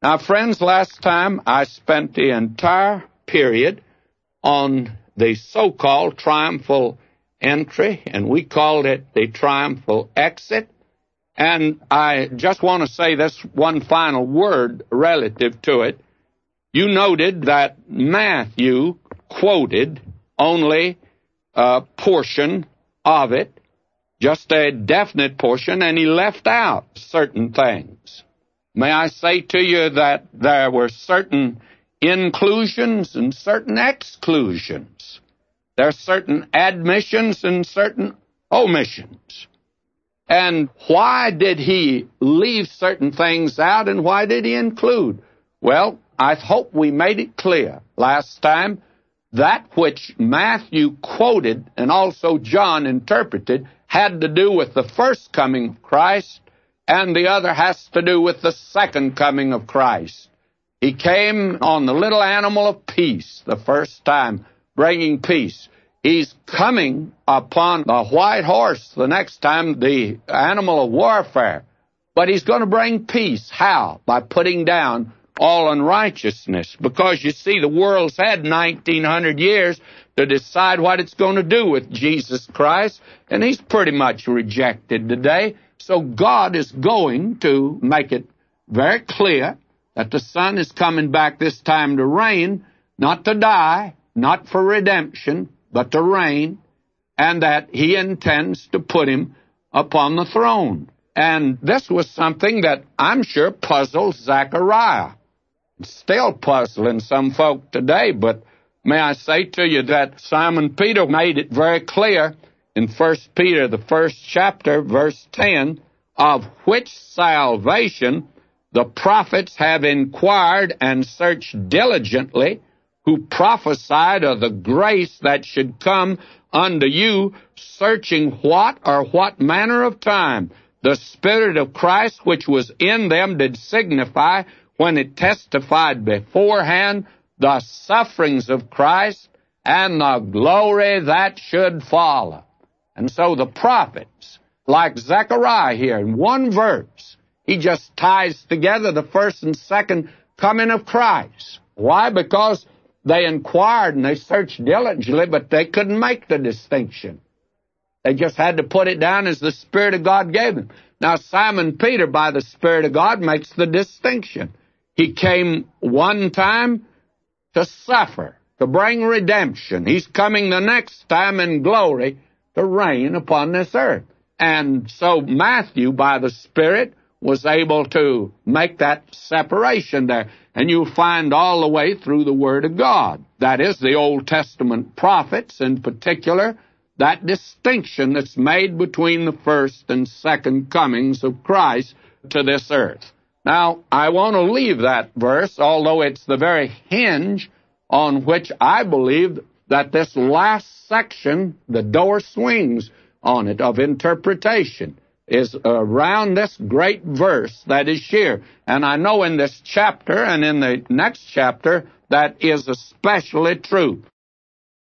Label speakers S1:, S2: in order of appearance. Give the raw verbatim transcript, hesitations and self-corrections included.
S1: Now, friends, last time I spent the entire period on the so-called triumphal entry, and we called it the triumphal exit. And I just want to say this one final word relative to it. You noted that Matthew quoted only a portion of it, just a definite portion, and he left out certain things. May I say to you that there were certain inclusions and certain exclusions. There are certain admissions and certain omissions. And why did he leave certain things out, and why did he include? Well, I hope we made it clear last time. That which Matthew quoted and also John interpreted had to do with the first coming of Christ, and the other has to do with the second coming of Christ. He came on the little animal of peace the first time, bringing peace. He's coming upon the white horse the next time, the animal of warfare. But he's going to bring peace. How? By putting down all unrighteousness. Because, you see, the world's had nineteen hundred years to decide what it's going to do with Jesus Christ, and he's pretty much rejected today. So God is going to make it very clear that the Son is coming back this time to reign, not to die, not for redemption, but to reign, and that he intends to put him upon the throne. And this was something that I'm sure puzzled Zechariah. It's still puzzling some folk today, but may I say to you that Simon Peter made it very clear in First Peter, the first chapter, verse ten, of which salvation the prophets have inquired and searched diligently, who prophesied of the grace that should come unto you, searching what or what manner of time the Spirit of Christ which was in them did signify, when it testified beforehand the sufferings of Christ and the glory that should follow. And so the prophets, like Zechariah here, in one verse, he just ties together the first and second coming of Christ. Why? Because they inquired and they searched diligently, but they couldn't make the distinction. They just had to put it down as the Spirit of God gave them. Now, Simon Peter, by the Spirit of God, makes the distinction. He came one time to suffer, to bring redemption. He's coming the next time in glory to reign upon this earth. And so Matthew, by the Spirit, was able to make that separation there. And you'll find all the way through the Word of God. That is, the Old Testament prophets in particular, that distinction that's made between the first and second comings of Christ to this earth. Now, I want to leave that verse, although it's the very hinge on which I believe that this last section, the door swings on it of interpretation, is around this great verse that is here. And I know in this chapter and in the next chapter that is especially true.